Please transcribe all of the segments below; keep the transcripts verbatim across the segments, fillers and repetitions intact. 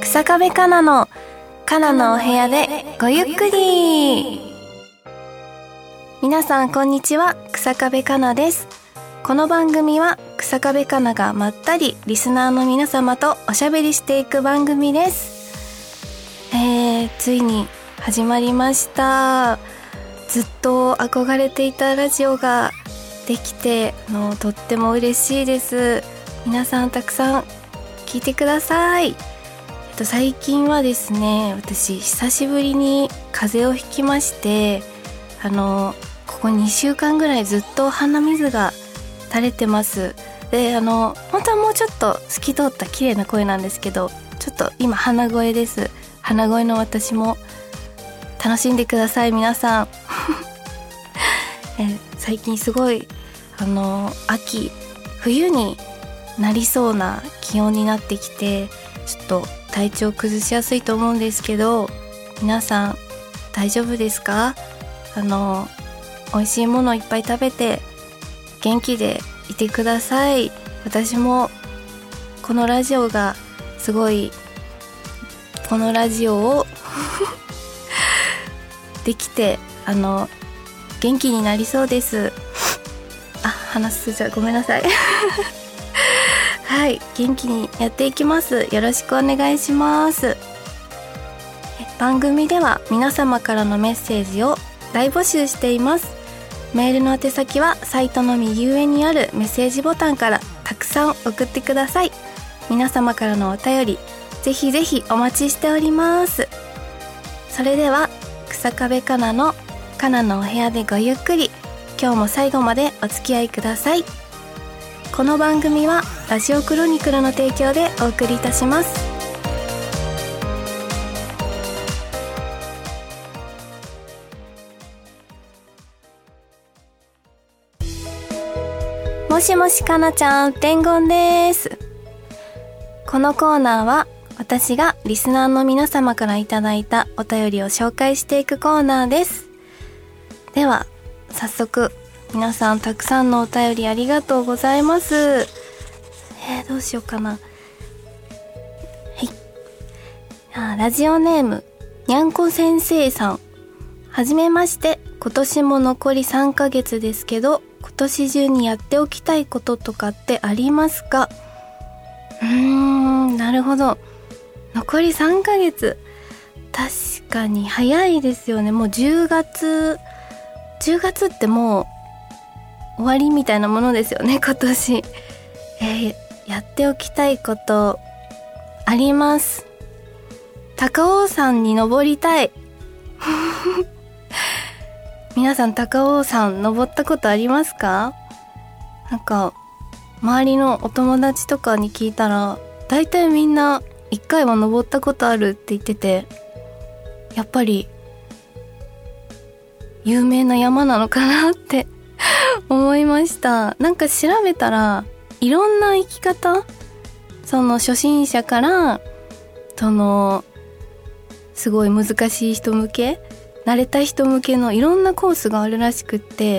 草壁かなのかなのお部屋でごゆっくり。皆さんこんにちは、草壁かなです。この番組は草壁かながまったりリスナーの皆様とおしゃべりしていく番組です。えー、ついに始まりました。ずっと憧れていたラジオができてのとっても嬉しいです。皆さんたくさん聞いてください。えっと、最近はですね、私久しぶりに風邪をひきまして、あのここにしゅうかんぐらいずっと鼻水が垂れてます。で、あの本当はもうちょっと透き通った綺麗な声なんですけど、ちょっと今鼻声です。鼻声の私も楽しんでください皆さんえ最近すごいあの秋冬になりそうな気温になってきて、ちょっと体調崩しやすいと思うんですけど、皆さん大丈夫ですか？あの美味しいものいっぱい食べて元気でいてください。私もこのラジオがすごいこのラジオをできてあの元気になりそうです。あ、話すじゃごめんなさいはい、元気にやっていきます。よろしくお願いします。番組では皆様からのメッセージを大募集しています。メールの宛先はサイトの右上にあるメッセージボタンからたくさん送ってください。皆様からのお便りぜひぜひお待ちしております。それでは草壁かなのかなのお部屋でごゆっくり、今日も最後までお付き合いください。この番組はラジオクロニクルの提供でお送りいたします。もしもしかなちゃん、伝言です。このコーナーは私がリスナーの皆様からいただいたお便りを紹介していくコーナーです。では早速皆さんたくさんのお便りありがとうございます。えー、どうしようかな。はい。あ、ラジオネームにゃんこ先生さん。はじめまして。今年も残りさんかげつですけど、今年中にやっておきたいこととかってありますか？うーん、なるほど。残りさんかげつ。確かに早いですよね。もうじゅうがつ、じゅうがつってもう終わりみたいなものですよね、今年。えー、やっておきたいことあります。高尾山に登りたい皆さん高尾山登ったことありますか？なんか周りのお友達とかに聞いたら大体みんな一回は登ったことあるって言ってて、やっぱり有名な山なのかなって思いました。なんか調べたらいろんな生き方、その初心者からそのすごい難しい人向け、慣れた人向けのいろんなコースがあるらしくって、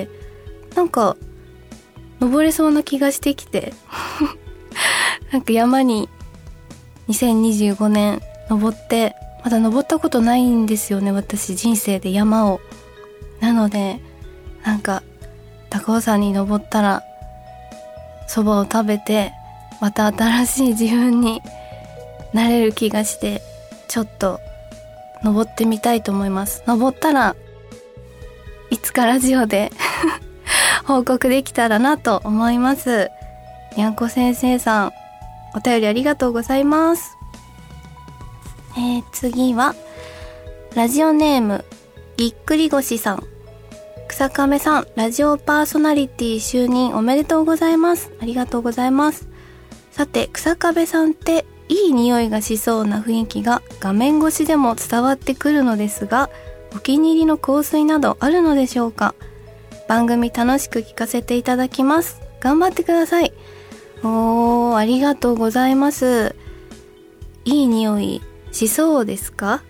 なんか登れそうな気がしてきてなんか山ににせんにじゅうごねん登って、まだ登ったことないんですよね、私人生で山を。なのでなんか高尾山に登ったらそばを食べてまた新しい自分になれる気がして、ちょっと登ってみたいと思います。登ったらいつかラジオで報告できたらなと思います。にゃんこ先生さん、お便りありがとうございます。えー、次はラジオネームぎっくり腰さん。草亀さん、ラジオパーソナリティ就任おめでとうございます。ありがとうございます。さて、草亀さんっていい匂いがしそうな雰囲気が画面越しでも伝わってくるのですが、お気に入りの香水などあるのでしょうか？番組楽しく聞かせていただきます。頑張ってください。おー、ありがとうございます。いい匂いしそうですか？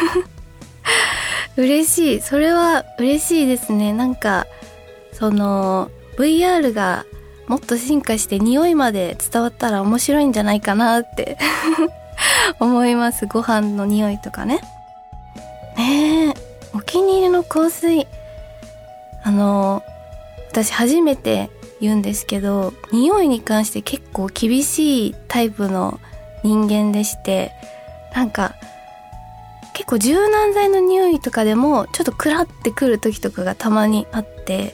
嬉しい。それは嬉しいですね。なんかその ブイアール がもっと進化して匂いまで伝わったら面白いんじゃないかなって思います。ご飯の匂いとかね。ねえ、お気に入りの香水、あの私初めて言うんですけど、匂いに関して結構厳しいタイプの人間でして、なんか結構柔軟剤の匂いとかでもちょっとクラってくる時とかがたまにあって、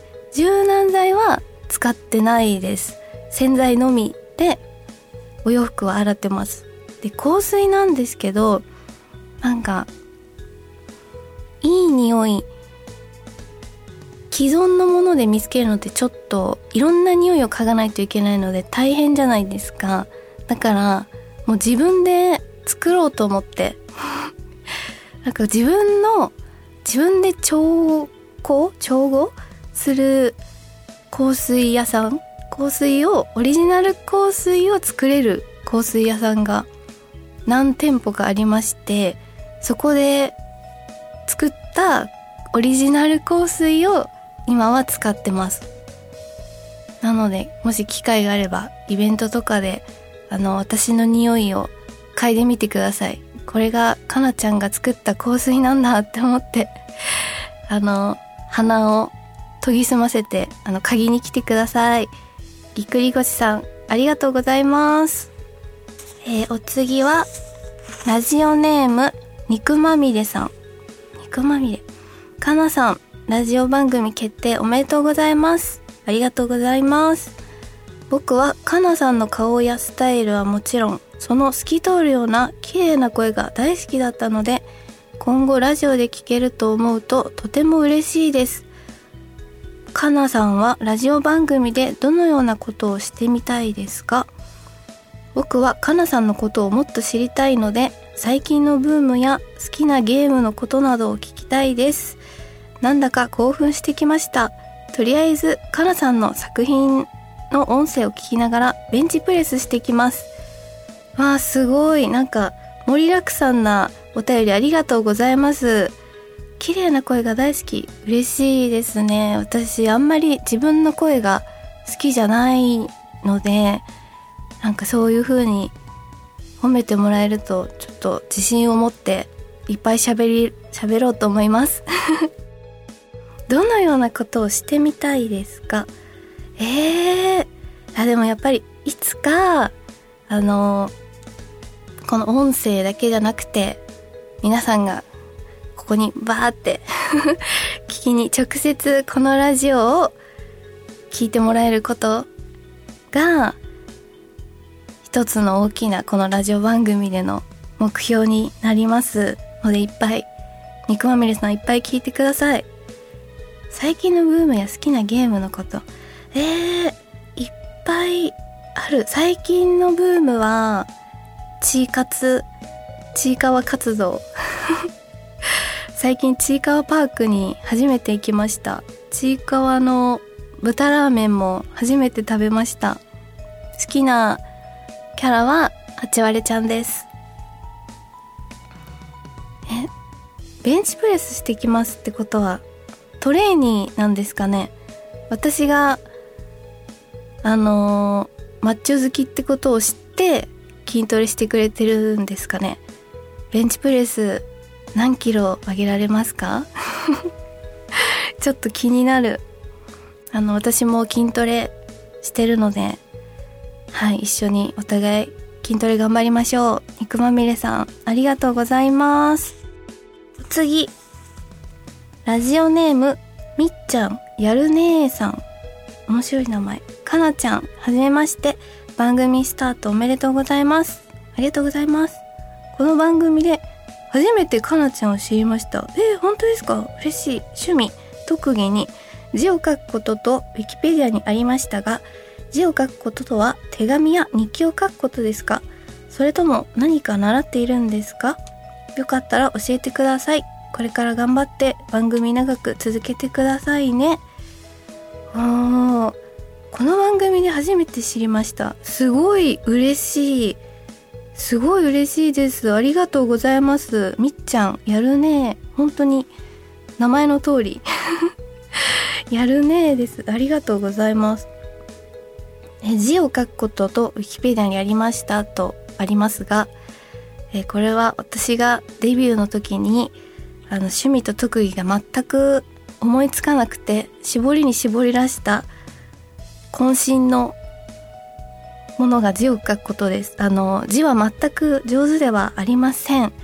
柔軟剤は使ってないです。洗剤のみでお洋服は洗ってます。で、香水なんですけど、なんかいい匂い、既存のもので見つけるのってちょっといろんな匂いを嗅がないといけないので大変じゃないですか。だからもう自分で作ろうと思ってなんか自分の自分で調香調合する香水屋さん、香水をオリジナル香水を作れる香水屋さんが何店舗かありまして、そこで作ったオリジナル香水を今は使ってます。なのでもし機会があればイベントとかであの私の匂いを嗅いでみてください。これがかなちゃんが作った香水なんだって思ってあの鼻を研ぎ澄ませてあの嗅ぎに来てください。ぎっくり腰さんありがとうございます。えー、お次はラジオネーム肉まみれさん。肉まみれ、かなさんラジオ番組決定おめでとうございます。ありがとうございます。僕はかなさんの顔やスタイルはもちろん、その透き通るような綺麗な声が大好きだったので、今後ラジオで聞けると思うととても嬉しいです。かなさんはラジオ番組でどのようなことをしてみたいですか？僕はかなさんのことをもっと知りたいので、最近のブームや好きなゲームのことなどを聞きたいです。なんだか興奮してきました。とりあえずかなさんの作品の音声を聞きながらベンチプレスしてきます。わあ、すごい、なんか盛りだくさんなお便りありがとうございます。綺麗な声が大好き、嬉しいですね。私あんまり自分の声が好きじゃないので、なんかそういう風に褒めてもらえるとちょっと自信を持っていっぱい喋り喋ろうと思いますどのようなことをしてみたいですか？えー、あでもやっぱりいつかあのこの音声だけじゃなくて皆さんがここにバーって聞きに直接このラジオを聞いてもらえることが一つの大きなこのラジオ番組での目標になりますので、いっぱい肉まみれさんいっぱい聞いてください。最近のブームや好きなゲームのこと、えー、いっぱいある。最近のブームはちいかつちいかわ活動最近ちいかわパークに初めて行きました。ちいかわの豚ラーメンも初めて食べました。好きなキャラはハチワレちゃんです。え、ベンチプレスしてきますってことはトレーニーなんですかね。私があのー、マッチョ好きってことを知って筋トレしてくれてるんですかね。ベンチプレス何キロ上げられますかちょっと気になる。あの私も筋トレしてるので、はい、一緒にお互い筋トレ頑張りましょう。肉まみれさんありがとうございます。次、ラジオネームみっちゃんやるねーさん、面白い名前。かなちゃんはじめまして、番組スタートおめでとうございます。ありがとうございます。この番組で初めてかなちゃんを知りました。えー、本当ですか？嬉しい。趣味特技に字を書くこととウィキペディアにありましたが、字を書くこととは手紙や日記を書くことですか？それとも何か習っているんですか？よかったら教えてください。これから頑張って番組長く続けてくださいね。おー、この番組で初めて知りました。すごい嬉しい。すごい嬉しいです。ありがとうございます。みっちゃんやるね。本当に名前の通りやるねです。ありがとうございます。え字を書くこととウィキペディアにありましたとありますが、 えー、これは私がデビューの時にあの趣味と特技が全く思いつかなくて絞りに絞り出した渾身のものが字を書くことです。あの字は全く上手ではありません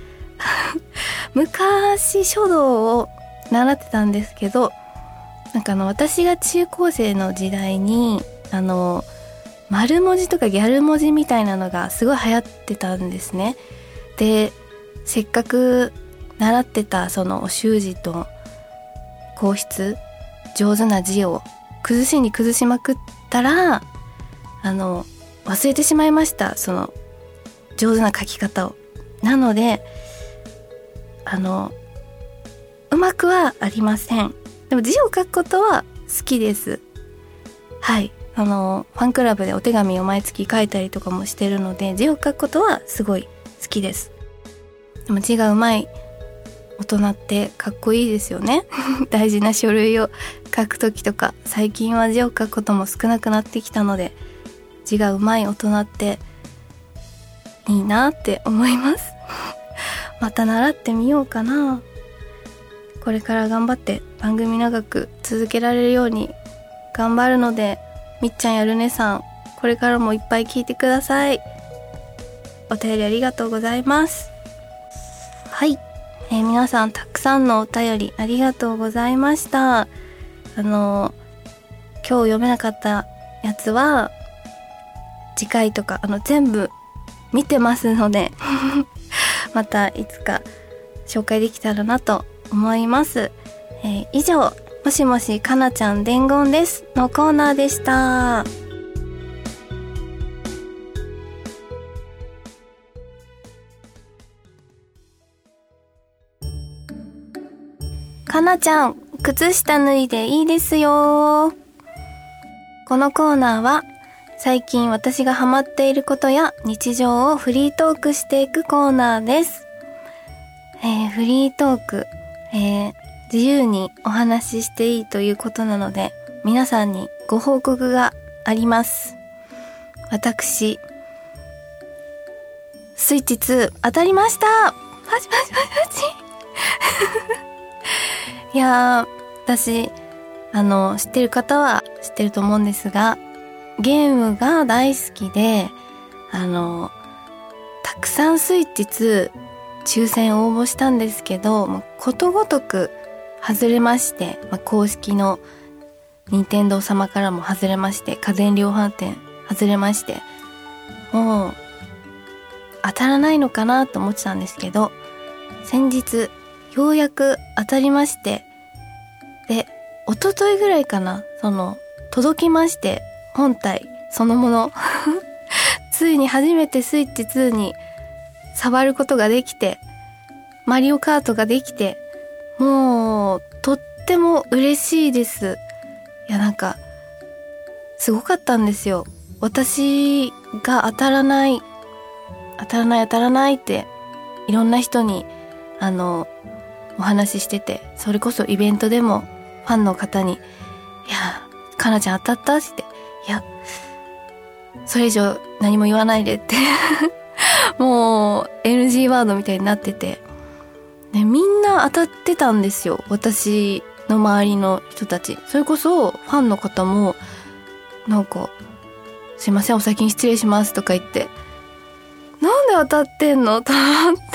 昔書道を習ってたんですけど、なんかあの私が中高生の時代にあの丸文字とかギャル文字みたいなのがすごい流行ってたんですね。で、せっかく習ってたそのお習字と硬筆上手な字を崩しに崩しまくったらあの忘れてしまいました、その上手な書き方を。なのであのうまくはありません。でも字を書くことは好きです。はい、あのファンクラブでお手紙を毎月書いたりとかもしてるので字を書くことはすごい好きです。でも字がうまい大人ってかっこいいですよね大事な書類を書くときとか、最近は字を書くことも少なくなってきたので字がうまい大人っていいなって思いますまた習ってみようかな。これから頑張って番組長く続けられるように頑張るので、みっちゃんやるねさんこれからもいっぱい聞いてください。お便りありがとうございます。はい、えー、皆さんたくさんのお便りありがとうございました。あの今日読めなかったやつは次回とかあの全部見てますのでまたいつか紹介できたらなと思います。えー、以上もしもしかなちゃん伝言ですのコーナーでした。かなちゃん靴下脱いでいいですよ。このコーナーは最近私がハマっていることや日常をフリートークしていくコーナーです。えー、フリートーク、えー、自由にお話ししていいということなので皆さんにご報告があります。私スイッチツー当たりました。パチパチパチパチいやー、私あの知ってる方は知ってると思うんですが、ゲームが大好きであのたくさんスイッチツー抽選応募したんですけど、もうことごとく外れまして、まあ、公式の任天堂様からも外れまして、家電量販店外れまして、もう当たらないのかなと思ってたんですけど、先日ようやく当たりまして、で一昨日ぐらいかな、その届きまして、本体そのものついに初めてスイッチツーに触ることができて、マリオカートができて、もうとっても嬉しいです。いや、なんかすごかったんですよ。私が当たらない当たらない当たらないっていろんな人にあのお話ししてて、それこそイベントでもファンの方に、いやかなちゃん当たったって、いやそれ以上何も言わないでってもう エヌジー ワードみたいになってて、ね、みんな当たってたんですよ、私の周りの人たち。それこそファンの方もなんかすいませんお先に失礼しますとか言って、なんで当たってんのと思って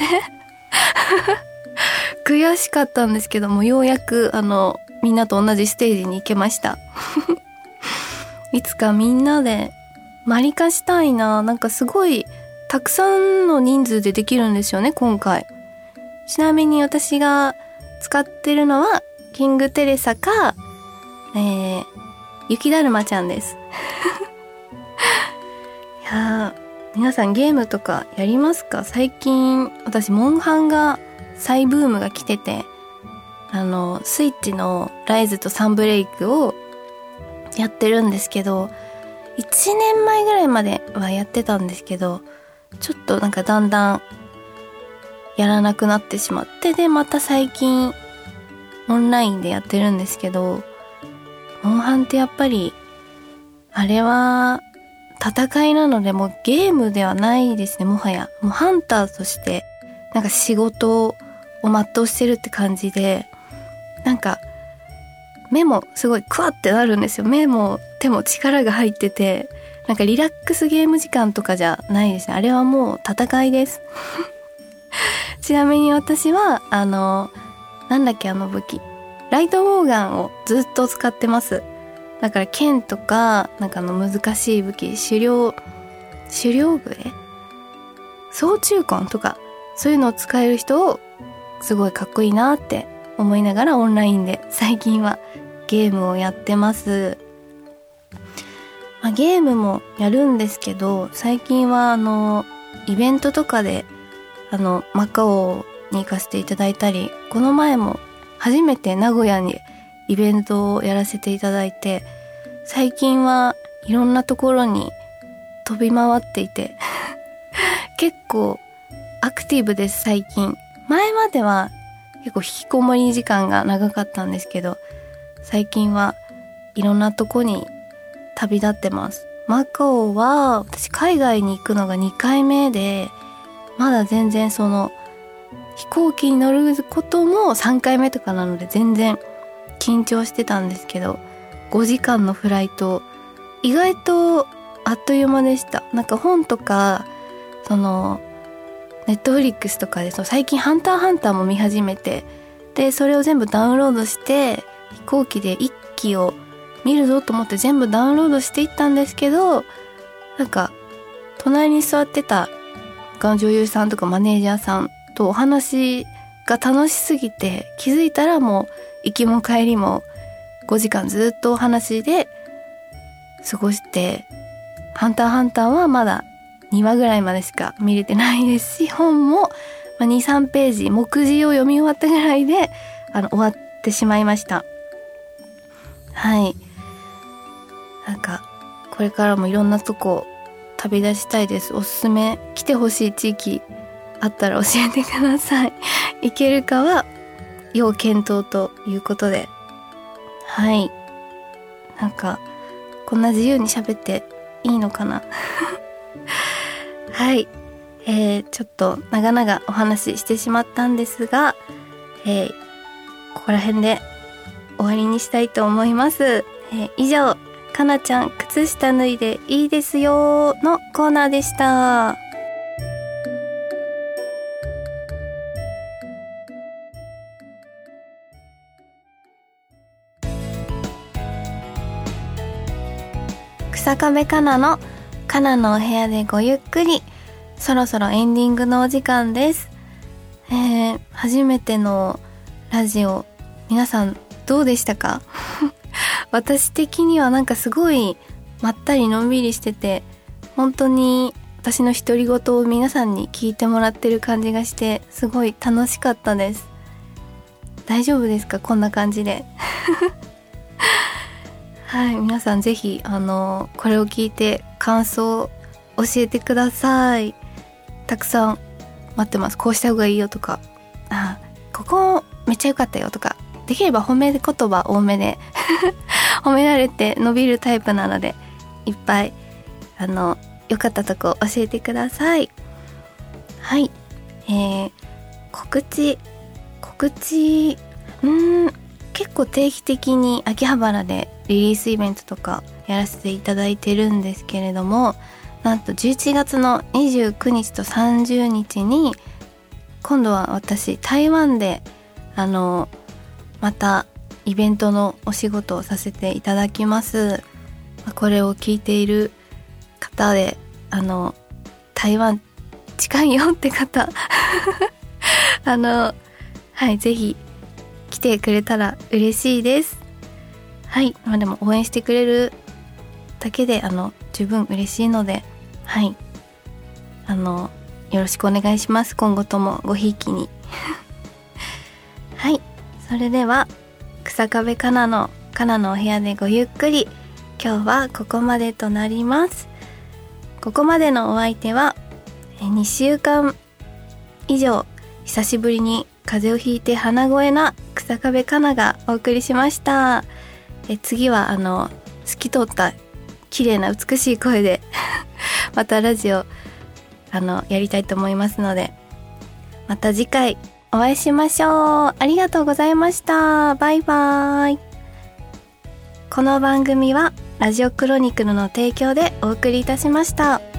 悔しかったんですけども、ようやくあのみんなと同じステージに行けましたいつかみんなでマリカしたいな。なんかすごいたくさんの人数でできるんですよね今回。ちなみに私が使ってるのはキングテレサか、えー、雪だるまちゃんですいやー、皆さんゲームとかやりますか？最近私モンハンが再ブームが来てて、あのスイッチのライズとサンブレイクをやってるんですけど、いちねんまえぐらいまではやってたんですけど、ちょっとなんかだんだんやらなくなってしまって、でまた最近オンラインでやってるんですけど、モンハンってやっぱりあれは戦いなので、もうゲームではないですね。もはやもうハンターとしてなんか仕事を全うしてるって感じで、なんか目もすごいクワってなるんですよ。目も手も力が入ってて、なんかリラックスゲーム時間とかじゃないですね。あれはもう戦いですちなみに私はあのなんだっけ、あの武器ライトウォーガンをずっと使ってます。だから剣とかなんかあの難しい武器、狩猟狩猟笛、総中根とかそういうのを使える人をすごいかっこいいなって思いながらオンラインで最近はゲームをやってます。まあ、ゲームもやるんですけど、最近はあのイベントとかであのマカオに行かせていただいたり、この前も初めて名古屋にイベントをやらせていただいて、最近はいろんなところに飛び回っていて結構アクティブです最近。前までは結構引きこもり時間が長かったんですけど、最近はいろんなとこに旅立ってます。マカオは私海外に行くのがにかいめで、まだ全然その飛行機に乗ることもさんかいめとかなので全然緊張してたんですけど、ごじかんのフライト意外とあっという間でした。なんか本とかそのネットフリックスとかでそう最近ハンターハンターも見始めて、でそれを全部ダウンロードして飛行機で一期を見るぞと思って全部ダウンロードしていったんですけど、なんか隣に座ってた女優さんとかマネージャーさんとお話が楽しすぎて、気づいたらもう行きも帰りもごじかんずっとお話で過ごして、ハンターハンターはまだにわぐらいまでしか見れてないですし、本もにさんページ目次を読み終わったぐらいであの終わってしまいました。はい、なんかこれからもいろんなとこ旅立ちたいです。おすすめ来てほしい地域あったら教えてください行けるかは要検討ということで、はい、なんかこんな自由に喋っていいのかなはい、えー、ちょっと長々お話ししてしまったんですが、えー、ここら辺で終わりにしたいと思います。えー、以上、かなちゃん靴下脱いでいいですよのコーナーでした。草壁かなのかなのお部屋でごゆっくり、そろそろエンディングのお時間です。えー、初めてのラジオ、皆さんどうでしたか私的にはなんかすごいまったりのんびりしてて、本当に私の独り言を皆さんに聞いてもらってる感じがして、すごい楽しかったです。大丈夫ですか、こんな感じではい、皆さんぜひあのこれを聞いて感想教えてください。たくさん待ってます。こうした方がいいよとか、あ、ここめっちゃ良かったよとか、できれば褒め言葉多めで褒められて伸びるタイプなので、いっぱいあの良かったとこ教えてください。はい、えー、告知告知うーん結構定期的に秋葉原でリリースイベントとかやらせていただいてるんですけれども、なんとじゅういちがつのにじゅうくにちとさんじゅうにちに今度は私台湾であのまたイベントのお仕事をさせていただきます。これを聞いている方であの台湾近いよって方あのはい、ぜひ来てくれたら嬉しいです。はい、まあ、でも応援してくれるだけであの十分嬉しいので、はい、あのよろしくお願いします。今後ともごひいきにはい、それでは草壁かなのかなのお部屋でごゆっくり、今日はここまでとなります。ここまでのお相手はにしゅうかん以上久しぶりに風邪をひいて鼻声な草壁かながお送りしました。え次はあの透き通った綺麗な美しい声でまたラジオあのやりたいと思いますので、また次回お会いしましょう。ありがとうございました。バイバーイ。この番組はラジオクロニクルの提供でお送りいたしました。